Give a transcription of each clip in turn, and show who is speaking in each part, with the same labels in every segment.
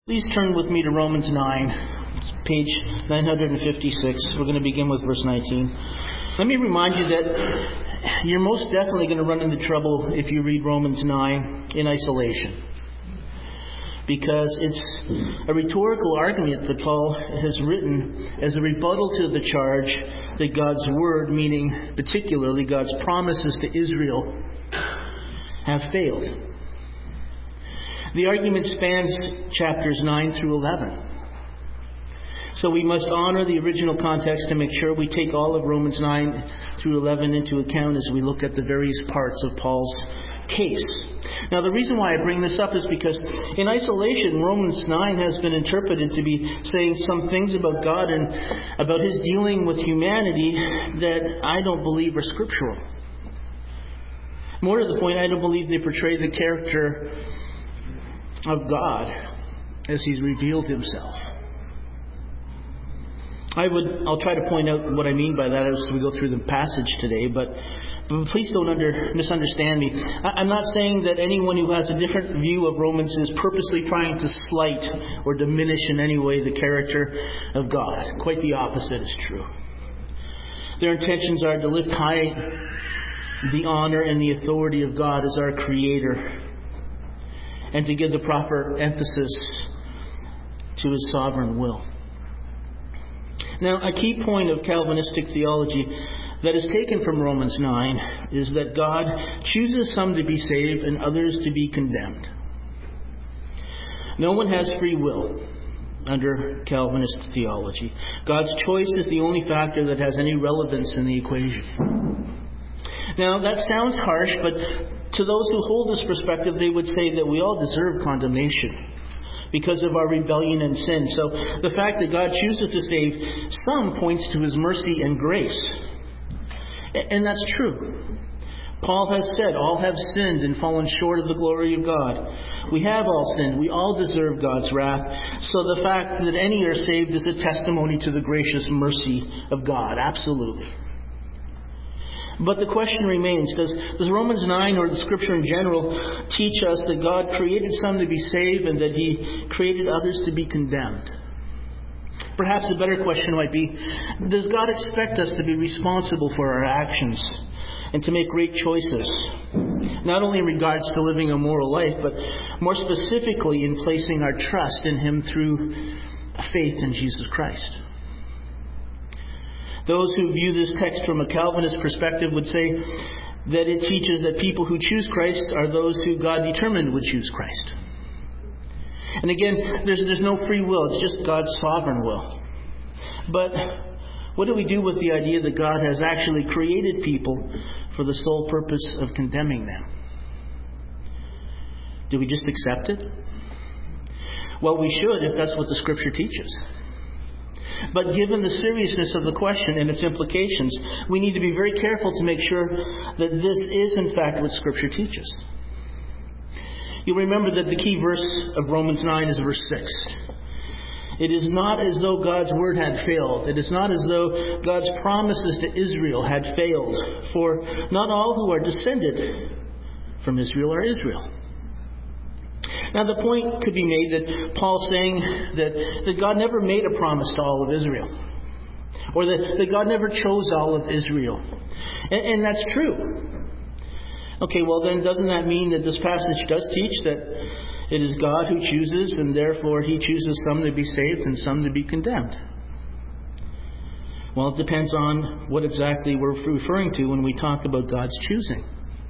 Speaker 1: Please turn with me to Romans 9. It's page 956. We're going to begin with verse 19. Let me remind you that you're most definitely going to run into trouble if you read Romans 9 in isolation. Because it's a rhetorical argument that Paul has written as a rebuttal to the charge that God's Word, meaning particularly God's promises to Israel, have failed. The argument spans chapters 9 through 11. So we must honor the original context to make sure we take all of Romans 9 through 11 into account as we look at the various parts of Paul's case. Now, the reason why I bring this up is because in isolation, Romans 9 has been interpreted to be saying some things about God and about His dealing with humanity that I don't believe are scriptural. More to the point, I don't believe they portray the character of God as He's revealed Himself. I'll try to point out what I mean by that as we go through the passage today, but please don't misunderstand me. I'm not saying that anyone who has a different view of Romans is purposely trying to slight or diminish in any way the character of God. Quite the opposite is true. Their intentions are to lift high the honor and the authority of God as our Creator, and to give the proper emphasis to His sovereign will. Now, a key point of Calvinistic theology that is taken from Romans 9 is that God chooses some to be saved and others to be condemned. No one has free will under Calvinist theology. God's choice is the only factor that has any relevance in the equation. Now, that sounds harsh, but to those who hold this perspective, they would say that we all deserve condemnation because of our rebellion and sin. So the fact that God chooses to save some points to His mercy and grace. And that's true. Paul has said, all have sinned and fallen short of the glory of God. We have all sinned. We all deserve God's wrath. So the fact that any are saved is a testimony to the gracious mercy of God. Absolutely. But the question remains, does Romans 9 or the Scripture in general teach us that God created some to be saved and that He created others to be condemned? Perhaps a better question might be, does God expect us to be responsible for our actions and to make great choices? Not only in regards to living a moral life, but more specifically in placing our trust in Him through faith in Jesus Christ. Those who view this text from a Calvinist perspective would say that it teaches that people who choose Christ are those who God determined would choose Christ. And again, there's no free will. It's just God's sovereign will. But what do we do with the idea that God has actually created people for the sole purpose of condemning them? Do we just accept it? Well, we should if that's what the Scripture teaches. But given the seriousness of the question and its implications, we need to be very careful to make sure that this is in fact what Scripture teaches. You'll remember that the key verse of Romans 9 is verse 6. It is not as though God's word had failed. It is not as though God's promises to Israel had failed. For not all who are descended from Israel are Israel. Now, the point could be made that Paul's saying that God never made a promise to all of Israel. Or that God never chose all of Israel. And that's true. Okay, well then doesn't that mean that this passage does teach that it is God who chooses and therefore He chooses some to be saved and some to be condemned? Well, it depends on what exactly we're referring to when we talk about God's choosing.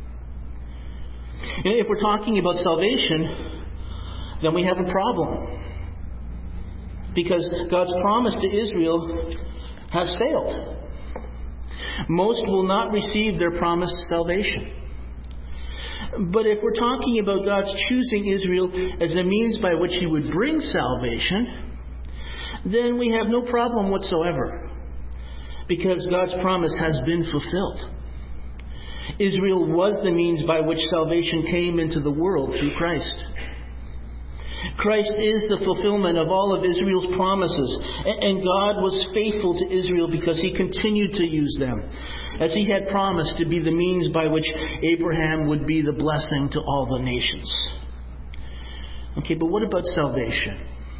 Speaker 1: And if we're talking about salvation, then we have a problem. Because God's promise to Israel has failed. Most will not receive their promised salvation. But if we're talking about God's choosing Israel as a means by which He would bring salvation, then we have no problem whatsoever. Because God's promise has been fulfilled. Israel was the means by which salvation came into the world through Christ. Christ is the fulfillment of all of Israel's promises. And God was faithful to Israel because He continued to use them, as He had promised to be the means by which Abraham would be the blessing to all the nations. Okay, but what about salvation?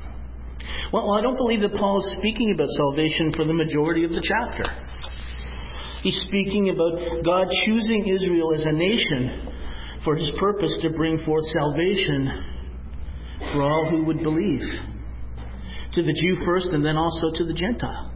Speaker 1: Well, I don't believe that Paul is speaking about salvation for the majority of the chapter. He's speaking about God choosing Israel as a nation for His purpose to bring forth salvation for all who would believe. To the Jew first, and then also to the Gentile.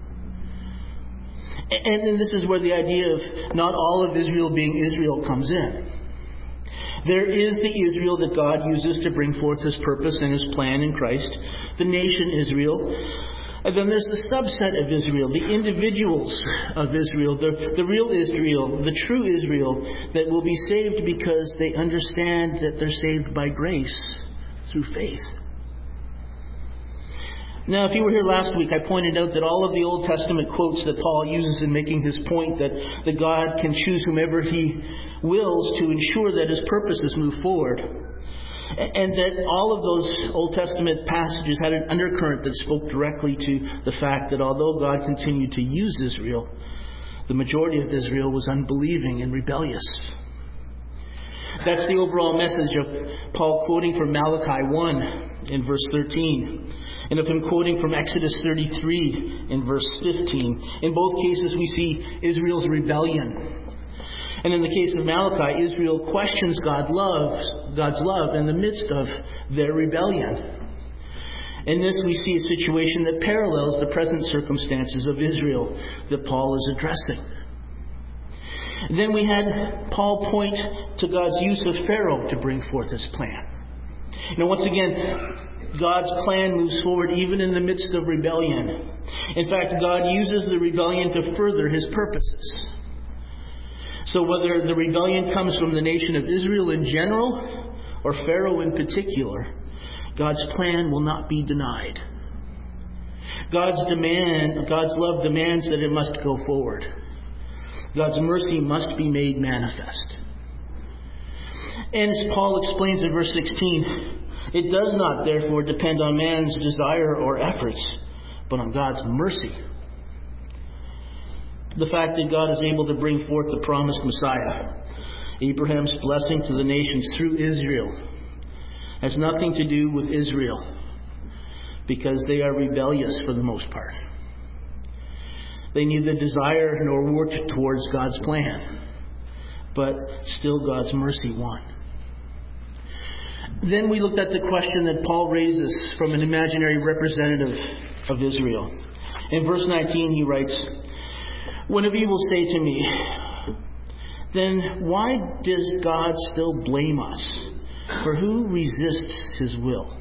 Speaker 1: And this is where the idea of not all of Israel being Israel comes in. There is the Israel that God uses to bring forth His purpose and His plan in Christ, the nation Israel. And then there's the subset of Israel, the individuals of Israel, the real Israel, the true Israel that will be saved because they understand that they're saved by grace through faith. Now, if you were here last week, I pointed out that all of the Old Testament quotes that Paul uses in making his point that God can choose whomever He wills to ensure that His purposes move forward. And that all of those Old Testament passages had an undercurrent that spoke directly to the fact that although God continued to use Israel, the majority of Israel was unbelieving and rebellious. That's the overall message of Paul quoting from Malachi 1 in verse 13. And of him quoting from Exodus 33 in verse 15. In both cases we see Israel's rebellion. And in the case of Malachi, Israel questions God's love in the midst of their rebellion. In this we see a situation that parallels the present circumstances of Israel that Paul is addressing. Then we had Paul point to God's use of Pharaoh to bring forth His plan. Now once again, God's plan moves forward even in the midst of rebellion. In fact, God uses the rebellion to further His purposes. So whether the rebellion comes from the nation of Israel in general or Pharaoh in particular, God's plan will not be denied. God's love demands that it must go forward. God's mercy must be made manifest. And as Paul explains in verse 16, it does not, therefore, depend on man's desire or efforts, but on God's mercy. The fact that God is able to bring forth the promised Messiah, Abraham's blessing to the nations through Israel, has nothing to do with Israel, because they are rebellious for the most part. They neither desire nor work towards God's plan, but still God's mercy won. Then we looked at the question that Paul raises from an imaginary representative of Israel. In verse 19 he writes, "One of you will say to me, then why does God still blame us? For who resists His will?"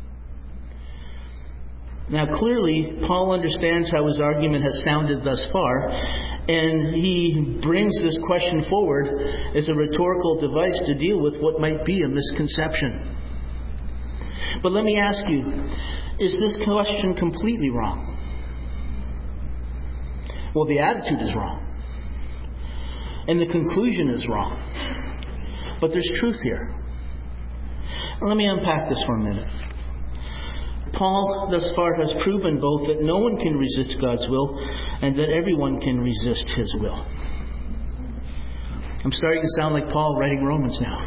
Speaker 1: Now clearly, Paul understands how his argument has sounded thus far, and he brings this question forward as a rhetorical device to deal with what might be a misconception. But let me ask you, is this question completely wrong? Well, the attitude is wrong, and the conclusion is wrong. But there's truth here. Let me unpack this for a minute. Paul thus far has proven both that no one can resist God's will and that everyone can resist His will. I'm starting to sound like Paul writing Romans now.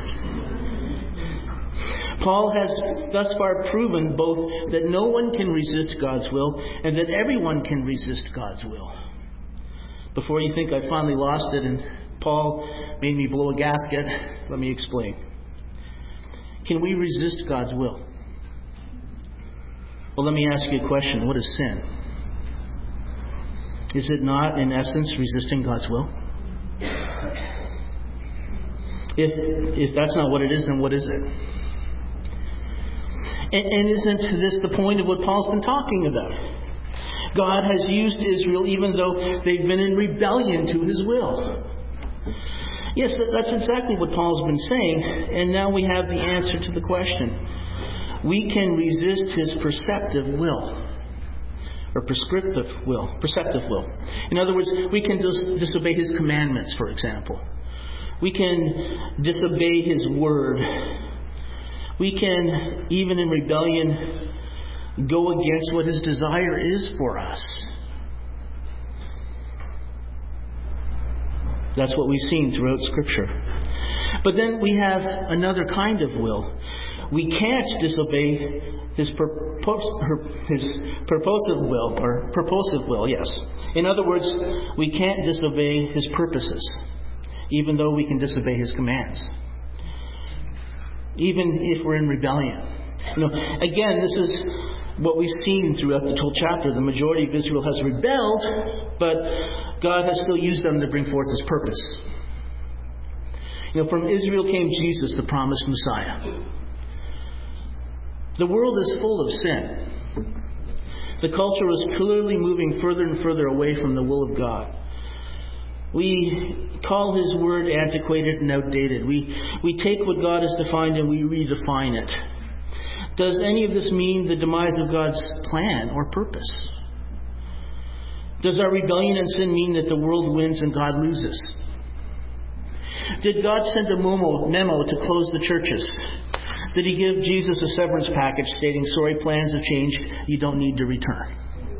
Speaker 1: Paul has thus far proven both that no one can resist God's will and that everyone can resist God's will. Before you think I finally lost it and Paul made me blow a gasket, let me explain. Can we resist God's will? Well, let me ask you a question. What is sin? Is it not, in essence, resisting God's will? If that's not what it is, then what is it? And isn't this the point of what Paul's been talking about? God has used Israel even though they've been in rebellion to His will. Yes, that's exactly what Paul's been saying. And now we have the answer to the question. We can resist His perceptive will. Or prescriptive will. Perceptive will. In other words, we can disobey His commandments, for example. We can disobey His word. We can, even in rebellion, go against what His desire is for us. That's what we've seen throughout Scripture. But then we have another kind of will. we can't disobey His purposive will, yes. In other words, we can't disobey His purposes, even though we can disobey His commands. Even if we're in rebellion. Again, this is what we've seen throughout the whole chapter. The majority of Israel has rebelled, but God has still used them to bring forth His purpose. From Israel came Jesus, the promised Messiah. The world is full of sin. The culture is clearly moving further and further away from the will of God. We call His word antiquated and outdated. We take what God has defined and we redefine it. Does any of this mean the demise of God's plan or purpose? Does our rebellion and sin mean that the world wins and God loses? Did God send a memo to close the churches? Did He give Jesus a severance package stating, sorry, plans have changed, you don't need to return?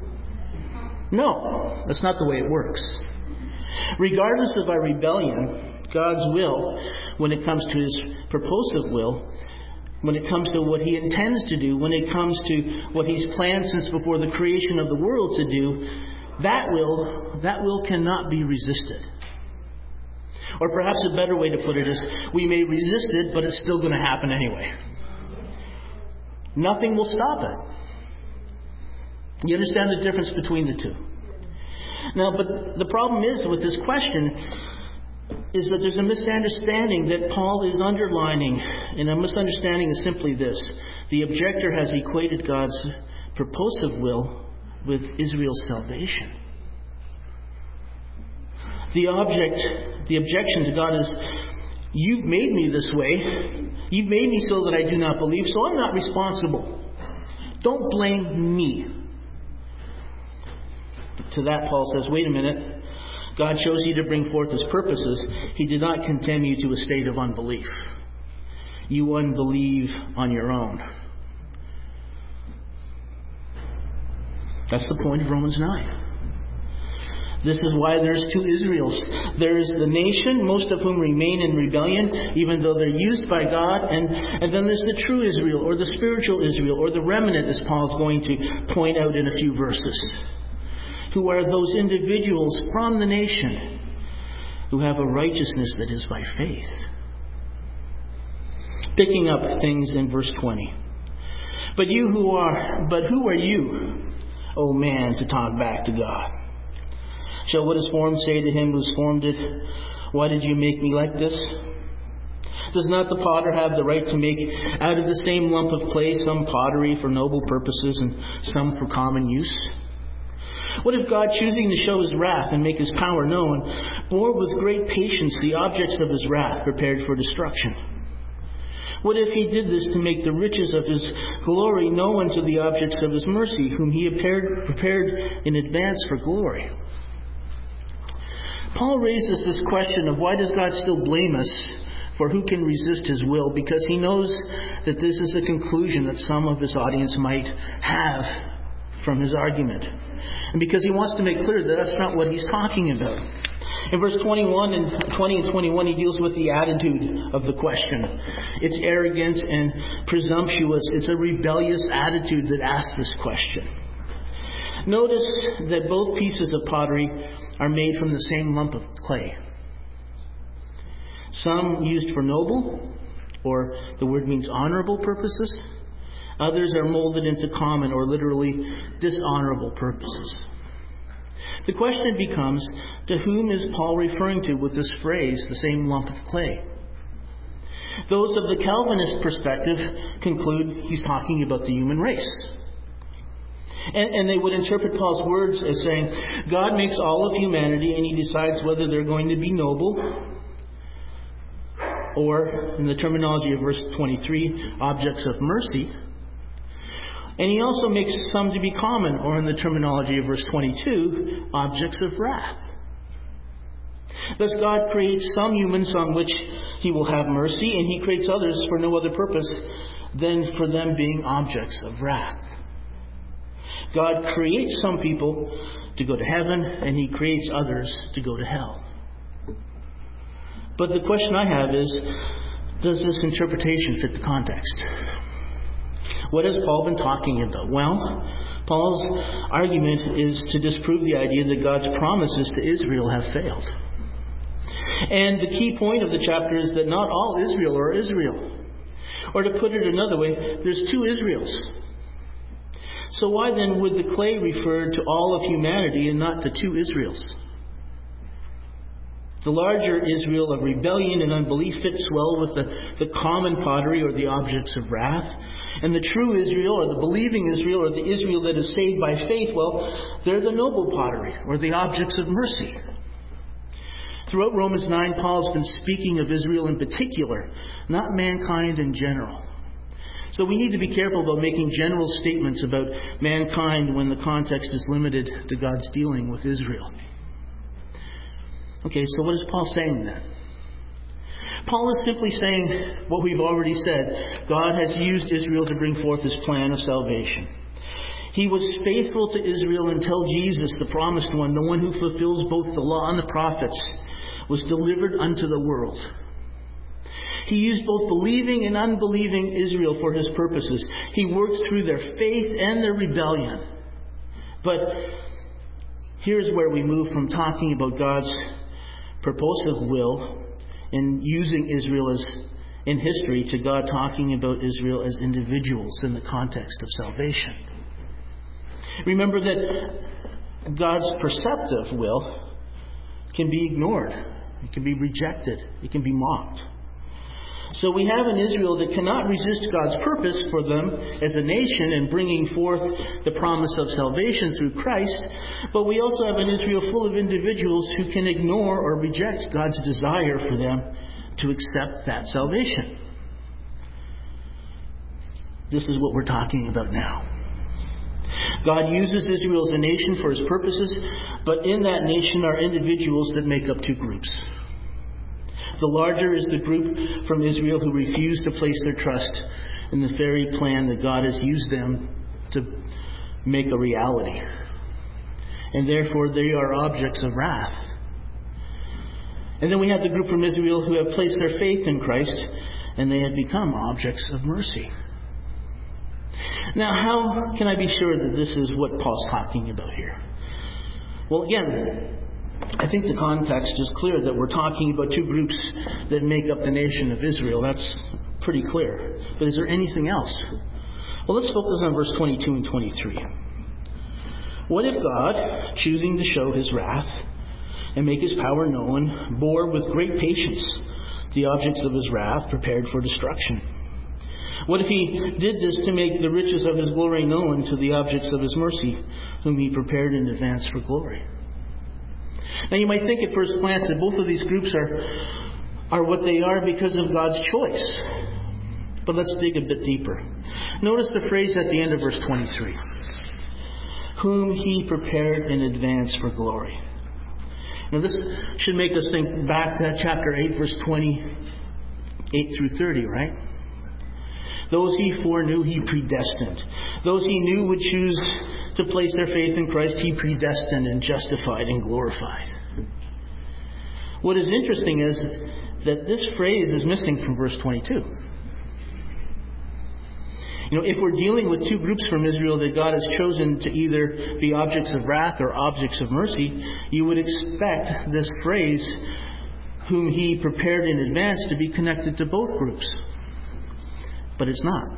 Speaker 1: No, that's not the way it works. Regardless of our rebellion, God's will, when it comes to His purposive will, when it comes to what He intends to do, when it comes to what He's planned since before the creation of the world to do, that will cannot be resisted. Or perhaps a better way to put it is, we may resist it, but it's still going to happen anyway. Nothing will stop it. You understand the difference between the two? Now, but the problem is with this question is that there's a misunderstanding that Paul is underlining. And a misunderstanding is simply this. The objector has equated God's purposive will with Israel's salvation. The objection to God is, you've made me this way. You've made me so that I do not believe, so I'm not responsible. Don't blame me. To that, Paul says, wait a minute. God chose you to bring forth His purposes. He did not condemn you to a state of unbelief. You unbelieve on your own. That's the point of Romans 9. This is why there's two Israels. There's the nation, most of whom remain in rebellion, even though they're used by God. And then there's the true Israel, or the spiritual Israel, or the remnant, as Paul's going to point out in a few verses. Who are those individuals from the nation who have a righteousness that is by faith. Picking up things in verse 20. But who are you, O man, to talk back to God? Shall what is formed say to him who's formed it, why did you make me like this? Does not the potter have the right to make out of the same lump of clay some pottery for noble purposes and some for common use? What if God, choosing to show His wrath and make His power known, bore with great patience the objects of His wrath prepared for destruction? What if He did this to make the riches of His glory known to the objects of His mercy, whom He prepared in advance for glory? Paul raises this question of why does God still blame us for who can resist His will, because he knows that this is a conclusion that some of his audience might have from his argument. And because he wants to make clear that that's not what he's talking about. In verse 20 and 21, he deals with the attitude of the question. It's arrogant and presumptuous. It's a rebellious attitude that asks this question. Notice that both pieces of pottery are made from the same lump of clay. Some used for noble, or the word means honorable purposes. Others are molded into common, or literally dishonorable purposes. The question becomes, to whom is Paul referring to with this phrase, the same lump of clay? Those of the Calvinist perspective conclude he's talking about the human race. And they would interpret Paul's words as saying, God makes all of humanity and He decides whether they're going to be noble, or, in the terminology of verse 23, objects of mercy. And He also makes some to be common, or in the terminology of verse 22, objects of wrath. Thus God creates some humans on which He will have mercy, and He creates others for no other purpose than for them being objects of wrath. God creates some people to go to heaven, and He creates others to go to hell. But the question I have is, does this interpretation fit the context? What has Paul been talking about? Well, Paul's argument is to disprove the idea that God's promises to Israel have failed. And the key point of the chapter is that not all Israel are Israel. Or to put it another way, there's two Israels. So why then would the clay refer to all of humanity and not to two Israels? The larger Israel of rebellion and unbelief fits well with the common pottery or the objects of wrath. And the true Israel, or the believing Israel, or the Israel that is saved by faith, well, they're the noble pottery, or the objects of mercy. Throughout Romans 9, Paul's been speaking of Israel in particular, not mankind in general. So we need to be careful about making general statements about mankind when the context is limited to God's dealing with Israel. Okay, so what is Paul saying then? Paul is simply saying what we've already said. God has used Israel to bring forth His plan of salvation. He was faithful to Israel until Jesus, the promised one, the one who fulfills both the law and the prophets, was delivered unto the world. He used both believing and unbelieving Israel for His purposes. He worked through their faith and their rebellion. But here's where we move from talking about God's purposive will in using Israel as in history to God talking about Israel as individuals in the context of salvation. Remember that God's perceptive will can be ignored. It can be rejected. It can be mocked. So we have an Israel that cannot resist God's purpose for them as a nation in bringing forth the promise of salvation through Christ. But we also have an Israel full of individuals who can ignore or reject God's desire for them to accept that salvation. This is what we're talking about now. God uses Israel as a nation for His purposes, but in that nation are individuals that make up two groups. The larger is the group from Israel who refuse to place their trust in the fairy plan that God has used them to make a reality. And therefore they are objects of wrath. And then we have the group from Israel who have placed their faith in Christ, and they have become objects of mercy. Now, how can I be sure that this is what Paul's talking about here? Well, again, I think the context is clear that we're talking about two groups that make up the nation of Israel. That's pretty clear. But is there anything else? Well, let's focus on verse 22 and 23. What if God, choosing to show His wrath and make His power known, bore with great patience the objects of His wrath prepared for destruction? What if He did this to make the riches of His glory known to the objects of His mercy, whom He prepared in advance for glory? Now you might think at first glance that both of these groups are what they are because of God's choice. But let's dig a bit deeper. Notice the phrase at the end of verse 23. Whom He prepared in advance for glory. Now this should make us think back to chapter 8, verse 28 through 30, right? Those He foreknew, He predestined. Those He knew would choose to place their faith in Christ, He predestined and justified and glorified. What is interesting is that this phrase is missing from verse 22. If we're dealing with two groups from Israel that God has chosen to either be objects of wrath or objects of mercy, you would expect this phrase, whom He prepared in advance, to be connected to both groups. But it's not.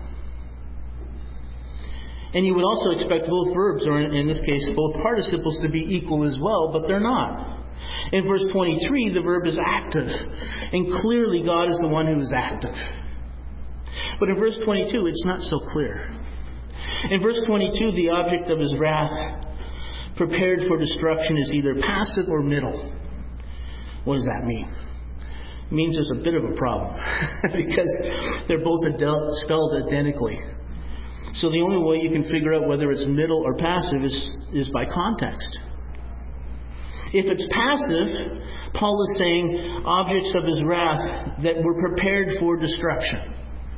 Speaker 1: And you would also expect both verbs, or in this case, both participles, to be equal as well, but they're not. In verse 23, the verb is active. And clearly God is the one who is active. But in verse 22, it's not so clear. In verse 22, the object of His wrath prepared for destruction is either passive or middle. What does that mean? It means there's a bit of a problem. Because they're both spelled identically. So the only way you can figure out whether it's middle or passive is by context. If it's passive, Paul is saying objects of His wrath that were prepared for destruction.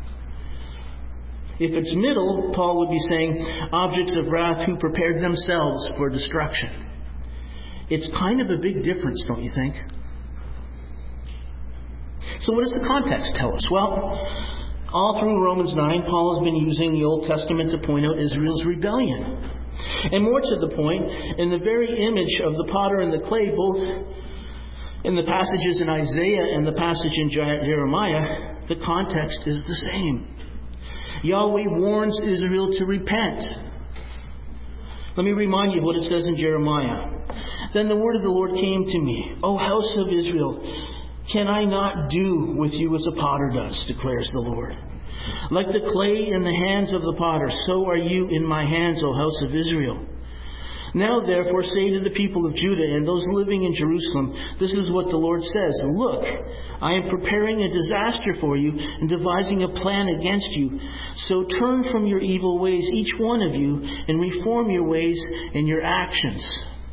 Speaker 1: If it's middle, Paul would be saying objects of wrath who prepared themselves for destruction. It's kind of a big difference, don't you think? So what does the context tell us? Well, all through Romans 9, Paul has been using the Old Testament to point out Israel's rebellion. And more to the point, in the very image of the potter and the clay, both in the passages in Isaiah and the passage in Jeremiah, the context is the same. Yahweh warns Israel to repent. Let me remind you of what it says in Jeremiah. Then the word of the Lord came to me, O house of Israel, can I not do with you as a potter does, declares the Lord. Like the clay in the hands of the potter, so are you in my hands, O house of Israel. Now therefore say to the people of Judah and those living in Jerusalem, this is what the Lord says. Look, I am preparing a disaster for you and devising a plan against you. So turn from your evil ways, each one of you, and reform your ways and your actions.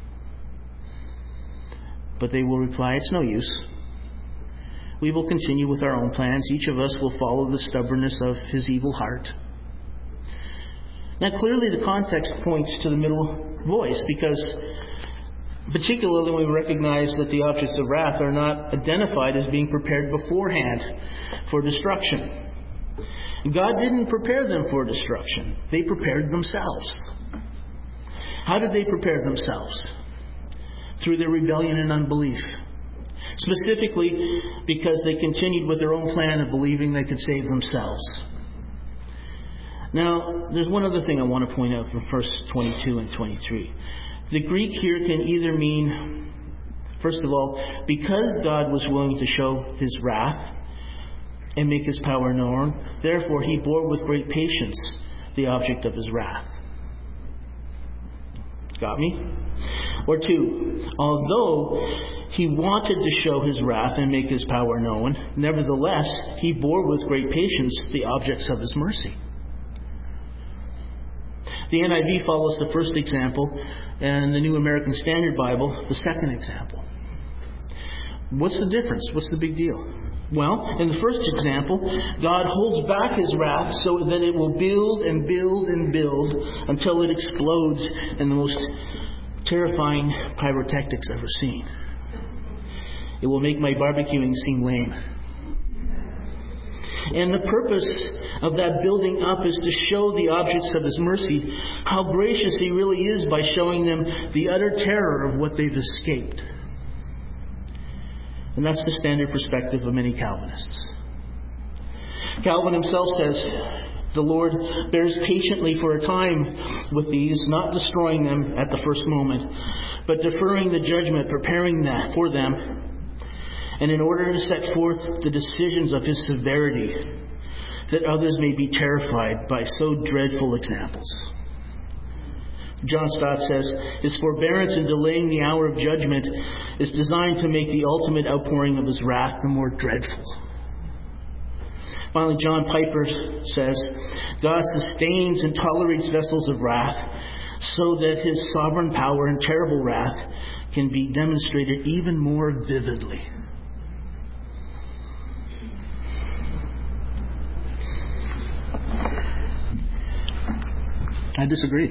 Speaker 1: But they will reply, it's no use. We will continue with our own plans. Each of us will follow the stubbornness of his evil heart. Now clearly the context points to the middle voice, because particularly when we recognize that the objects of wrath are not identified as being prepared beforehand for destruction. God didn't prepare them for destruction. They prepared themselves. How did they prepare themselves? Through their rebellion and unbelief. Specifically because they continued with their own plan of believing they could save themselves. Now, there's one other thing I want to point out from verse 22 and 23. The Greek here can either mean, first of all, because God was willing to show his wrath and make his power known, therefore he bore with great patience the object of his wrath. Got me? Or two, although he wanted to show his wrath and make his power known, nevertheless he bore with great patience the objects of his mercy. The NIV follows the first example, and the New American Standard Bible, the second example. What's the difference? What's the big deal? Well, in the first example, God holds back his wrath so that it will build and build and build until it explodes in the most terrifying pyrotechnics ever seen. It will make my barbecuing seem lame. And the purpose of that building up is to show the objects of his mercy how gracious he really is by showing them the utter terror of what they've escaped. And that's the standard perspective of many Calvinists. Calvin himself says, the Lord bears patiently for a time with these, not destroying them at the first moment, but deferring the judgment, preparing that for them, and in order to set forth the decisions of his severity, that others may be terrified by so dreadful examples. John Stott says, his forbearance in delaying the hour of judgment is designed to make the ultimate outpouring of his wrath the more dreadful. Finally, John Piper says, God sustains and tolerates vessels of wrath so that his sovereign power and terrible wrath can be demonstrated even more vividly. I disagree.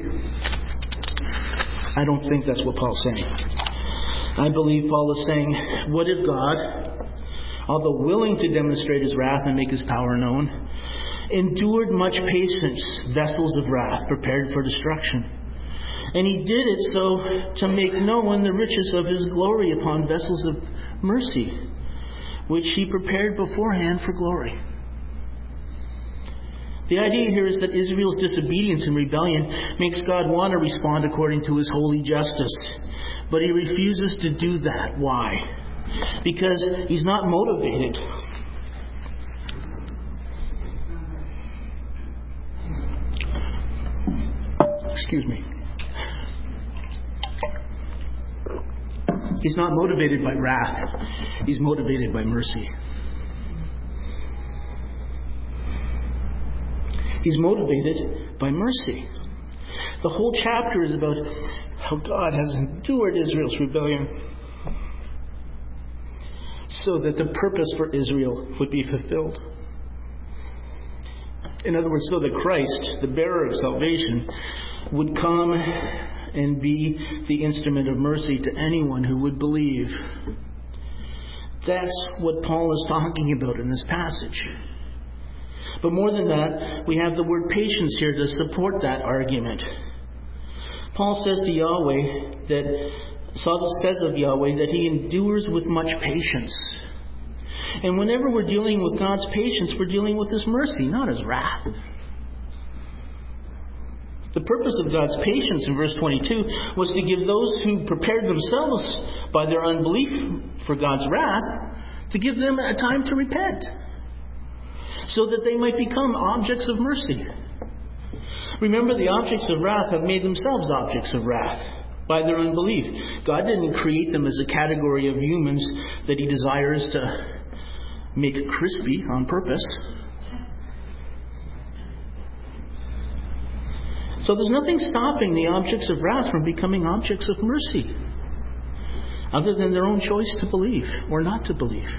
Speaker 1: I don't think that's what Paul's saying. I believe Paul is saying, what if God, although willing to demonstrate his wrath and make his power known, endured much patience, vessels of wrath prepared for destruction? And he did it so to make known the riches of his glory upon vessels of mercy, which he prepared beforehand for glory. The idea here is that Israel's disobedience and rebellion makes God want to respond according to his holy justice. But he refuses to do that. Why? Because he's not motivated. Excuse me. He's not motivated by wrath. He's motivated by mercy. He's motivated by mercy. The whole chapter is about how God has endured Israel's rebellion so that the purpose for Israel would be fulfilled. In other words, so that Christ, the bearer of salvation, would come and be the instrument of mercy to anyone who would believe. That's what Paul is talking about in this passage. But more than that, we have the word patience here to support that argument. Paul says of Yahweh that He endures with much patience. And whenever we're dealing with God's patience, we're dealing with His mercy, not His wrath. The purpose of God's patience in verse 22 was to give those who prepared themselves by their unbelief for God's wrath, to give them a time to repent, so that they might become objects of mercy. Remember, the objects of wrath have made themselves objects of wrath by their unbelief. God didn't create them as a category of humans that He desires to make crispy on purpose. So there's nothing stopping the objects of wrath from becoming objects of mercy, other than their own choice to believe or not to believe.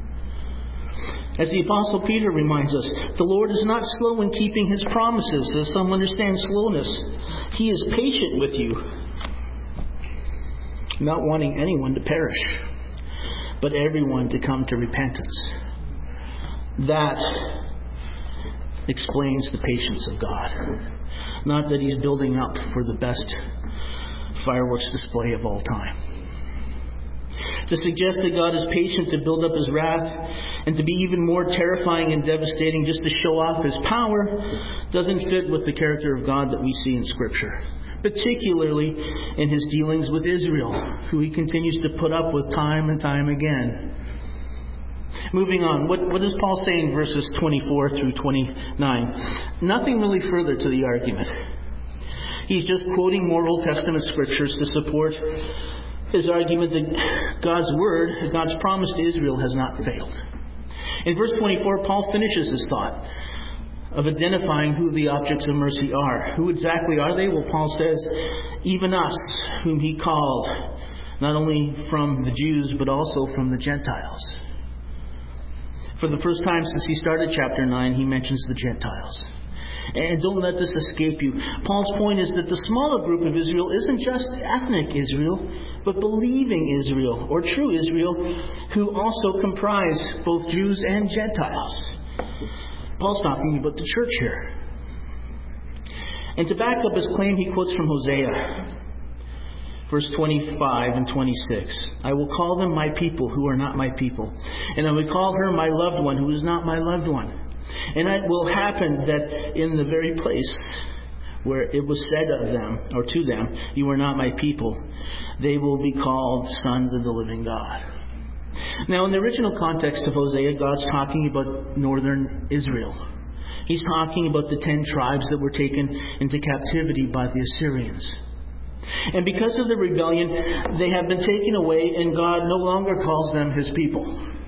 Speaker 1: As the Apostle Peter reminds us, the Lord is not slow in keeping His promises, as some understand slowness. He is patient with you, not wanting anyone to perish, but everyone to come to repentance. That explains the patience of God. Not that He's building up for the best fireworks display of all time. To suggest that God is patient to build up His wrath and to be even more terrifying and devastating just to show off His power doesn't fit with the character of God that we see in Scripture, particularly in His dealings with Israel, who He continues to put up with time and time again. Moving on, what does Paul say in verses 24 through 29? Nothing really further to the argument. He's just quoting more Old Testament scriptures to support his argument that God's word, God's promise to Israel, has not failed. In verse 24, Paul finishes his thought of identifying who the objects of mercy are. Who exactly are they? Well, Paul says, even us, whom He called, not only from the Jews, but also from the Gentiles. For the first time since he started chapter 9, he mentions the Gentiles. And don't let this escape you. Paul's point is that the smaller group of Israel isn't just ethnic Israel, but believing Israel, or true Israel, who also comprise both Jews and Gentiles. Paul's talking about the church here. And to back up his claim, he quotes from Hosea. Verse 25 and 26. I will call them my people who are not my people. And I will call her my loved one who is not my loved one. And it will happen that in the very place where it was said of them, or to them, you are not my people, they will be called sons of the living God. Now, in the original context of Hosea, God's talking about northern Israel. He's talking about the 10 tribes that were taken into captivity by the Assyrians. And because of the rebellion, they have been taken away, and God no longer calls them His people.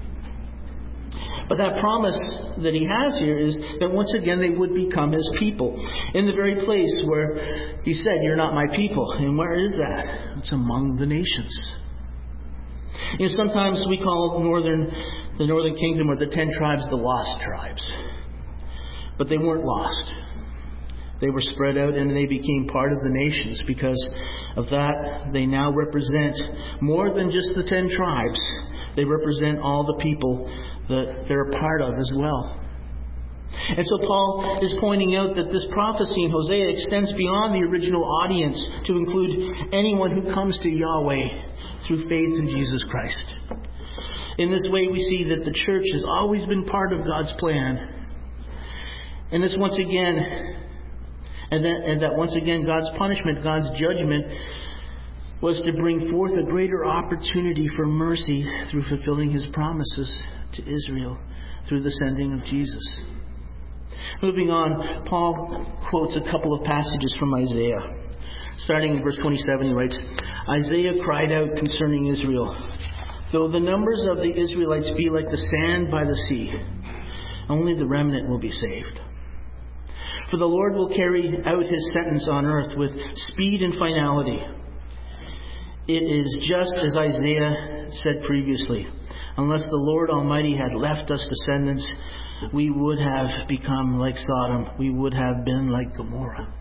Speaker 1: But that promise that He has here is that once again they would become His people. In the very place where He said, you're not my people. And where is that? It's among the nations. You know, sometimes we call the northern kingdom or the 10 tribes the lost tribes. But they weren't lost. They were spread out and they became part of the nations. Because of that, they now represent more than just the 10 tribes. They represent all the people that they're a part of as well. And so Paul is pointing out that this prophecy in Hosea extends beyond the original audience to include anyone who comes to Yahweh through faith in Jesus Christ. In this way, we see that the church has always been part of God's plan. And this once again... And that once again, God's punishment, God's judgment, was to bring forth a greater opportunity for mercy through fulfilling His promises to Israel through the sending of Jesus. Moving on, Paul quotes a couple of passages from Isaiah. Starting in verse 27, he writes, Isaiah cried out concerning Israel, though the numbers of the Israelites be like the sand by the sea, only the remnant will be saved. For the Lord will carry out His sentence on earth with speed and finality. It is just as Isaiah said previously. Unless the Lord Almighty had left us descendants, we would have become like Sodom. We would have been like Gomorrah.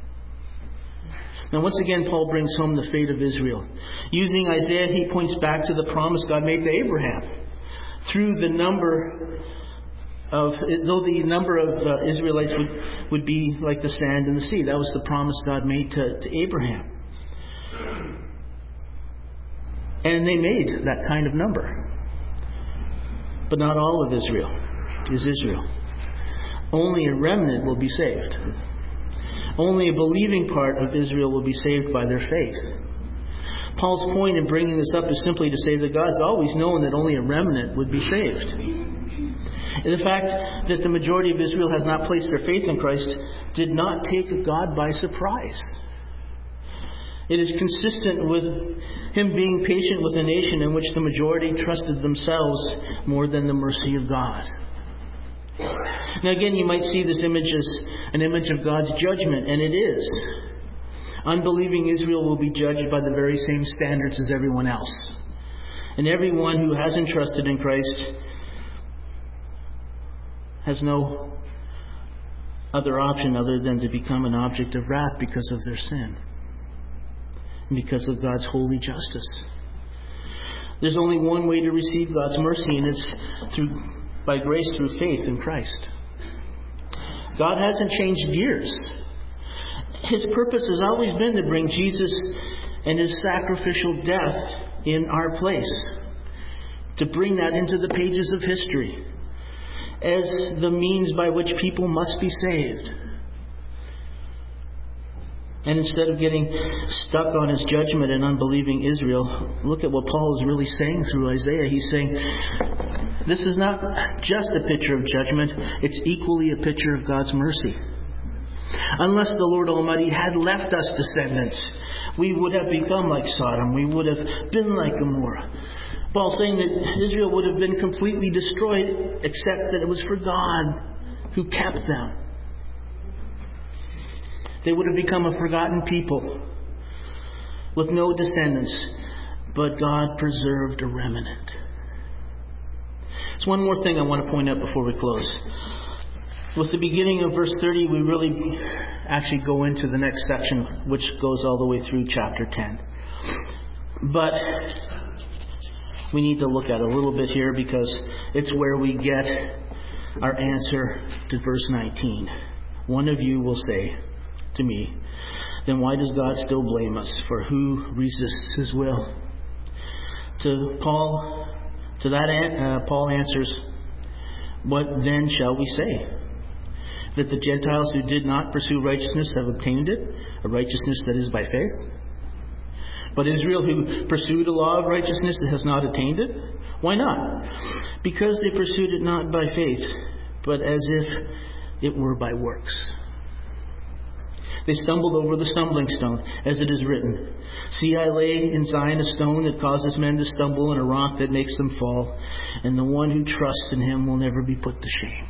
Speaker 1: Now once again, Paul brings home the fate of Israel. Using Isaiah, he points back to the promise God made to Abraham. though the number of Israelites would be like the sand in the sea. That was the promise God made to Abraham. And they made that kind of number. But not all of Israel is Israel. Only a remnant will be saved. Only a believing part of Israel will be saved by their faith. Paul's point in bringing this up is simply to say that God's always known that only a remnant would be saved. And the fact that the majority of Israel has not placed their faith in Christ did not take God by surprise. It is consistent with Him being patient with a nation in which the majority trusted themselves more than the mercy of God. Now again, you might see this image as an image of God's judgment, and it is. Unbelieving Israel will be judged by the very same standards as everyone else. And everyone who hasn't trusted in Christ has no other option other than to become an object of wrath because of their sin. And because of God's holy justice. There's only one way to receive God's mercy, and it's by grace through faith in Christ. God hasn't changed gears. His purpose has always been to bring Jesus and His sacrificial death in our place. To bring that into the pages of history as the means by which people must be saved. And instead of getting stuck on His judgment and unbelieving Israel, look at what Paul is really saying through Isaiah. He's saying, this is not just a picture of judgment, it's equally a picture of God's mercy. Unless the Lord Almighty had left us descendants, we would have become like Sodom. We would have been like Gomorrah. Paul's saying that Israel would have been completely destroyed, except that it was for God who kept them. They would have become a forgotten people with no descendants, but God preserved a remnant. There's one more thing I want to point out before we close. With the beginning of verse 30, we really actually go into the next section, which goes all the way through chapter 10. But we need to look at it a little bit here because it's where we get our answer to verse 19. One of you will say to me, then why does God still blame us? For who resists His will? Paul answers, what then shall we say? That the Gentiles who did not pursue righteousness have obtained it, a righteousness that is by faith? But Israel who pursued a law of righteousness has not attained it? Why not? Because they pursued it not by faith, but as if it were by works. They stumbled over the stumbling stone, as it is written, see, I lay in Zion a stone that causes men to stumble, and a rock that makes them fall, and the one who trusts in Him will never be put to shame.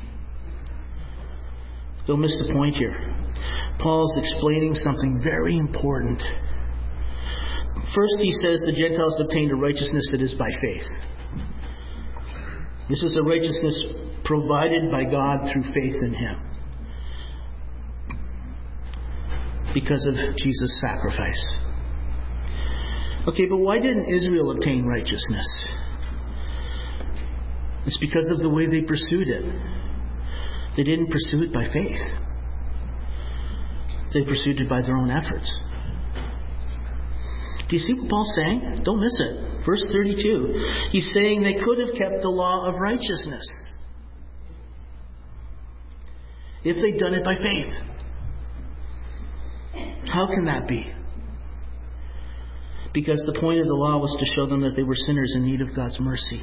Speaker 1: Don't miss the point here. Paul's explaining something very important. First, he says the Gentiles obtained a righteousness that is by faith. This is a righteousness provided by God through faith in Him, because of Jesus' sacrifice. Okay, but why didn't Israel obtain righteousness? It's because of the way they pursued it. They didn't pursue it by faith. They pursued it by their own efforts. Do you see what Paul's saying? Don't miss it. Verse 32. He's saying they could have kept the law of righteousness if they'd done it by faith. How can that be? Because the point of the law was to show them that they were sinners in need of God's mercy.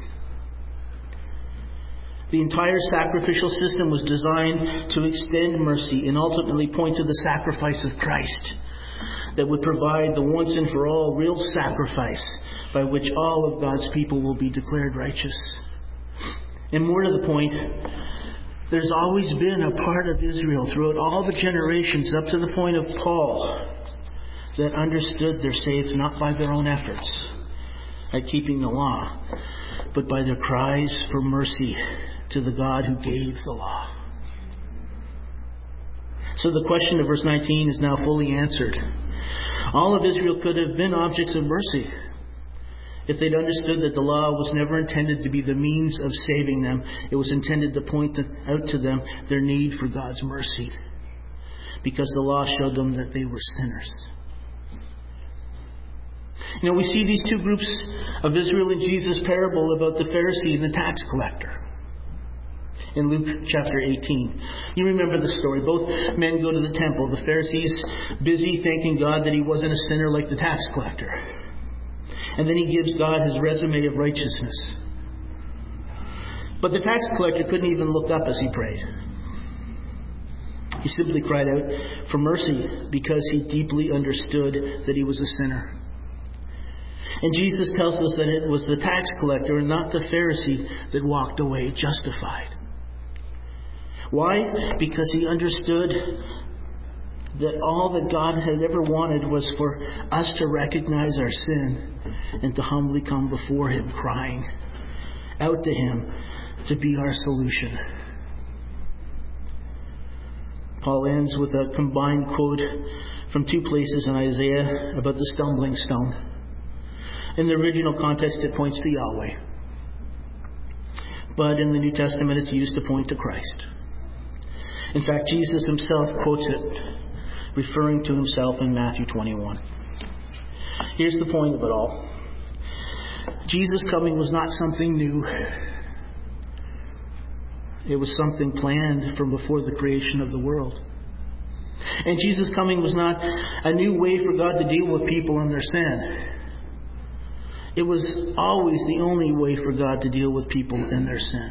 Speaker 1: The entire sacrificial system was designed to extend mercy and ultimately point to the sacrifice of Christ that would provide the once and for all real sacrifice by which all of God's people will be declared righteous. And more to the point, there's always been a part of Israel throughout all the generations up to the point of Paul that understood they're saved not by their own efforts at keeping the law, but by their cries for mercy to the God who gave the law. So the question of verse 19 is now fully answered. All of Israel could have been objects of mercy if they'd understood that the law was never intended to be the means of saving them, it was intended to point out to them their need for God's mercy, because the law showed them that they were sinners. We see these two groups of Israel in Jesus' parable about the Pharisee and the tax collector in Luke chapter 18. You remember the story. Both men go to the temple. The Pharisee's busy thanking God that he wasn't a sinner like the tax collector. And then he gives God his resume of righteousness. But the tax collector couldn't even look up as he prayed. He simply cried out for mercy because he deeply understood that he was a sinner. And Jesus tells us that it was the tax collector and not the Pharisee that walked away justified. Why? Because he understood that all that God had ever wanted was for us to recognize our sin and to humbly come before Him, crying out to Him to be our solution. Paul ends with a combined quote from two places in Isaiah about the stumbling stone. In the original context, it points to Yahweh. But in the New Testament, it's used to point to Christ. In fact, Jesus Himself quotes it, referring to Himself in Matthew 21. Here's the point of it all. Jesus' coming was not something new. It was something planned from before the creation of the world. And Jesus' coming was not a new way for God to deal with people and their sin. It was always the only way for God to deal with people and their sin.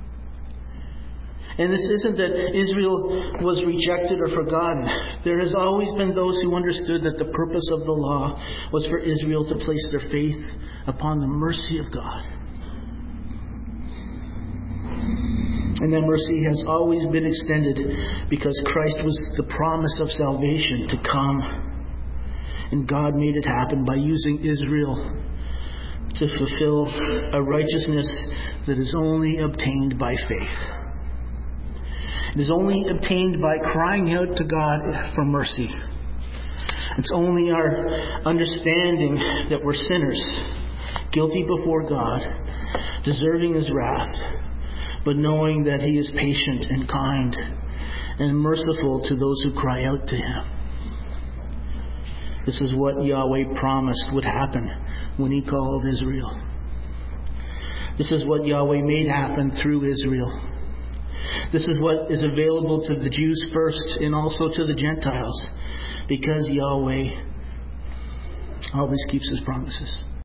Speaker 1: And this isn't that Israel was rejected or forgotten. There has always been those who understood that the purpose of the law was for Israel to place their faith upon the mercy of God. And that mercy has always been extended because Christ was the promise of salvation to come. And God made it happen by using Israel to fulfill a righteousness that is only obtained by faith. It is only obtained by crying out to God for mercy. It's only our understanding that we're sinners, guilty before God, deserving His wrath, but knowing that He is patient and kind and merciful to those who cry out to Him. This is what Yahweh promised would happen when He called Israel. This is what Yahweh made happen through Israel. This is what is available to the Jews first and also to the Gentiles, because Yahweh always keeps His promises.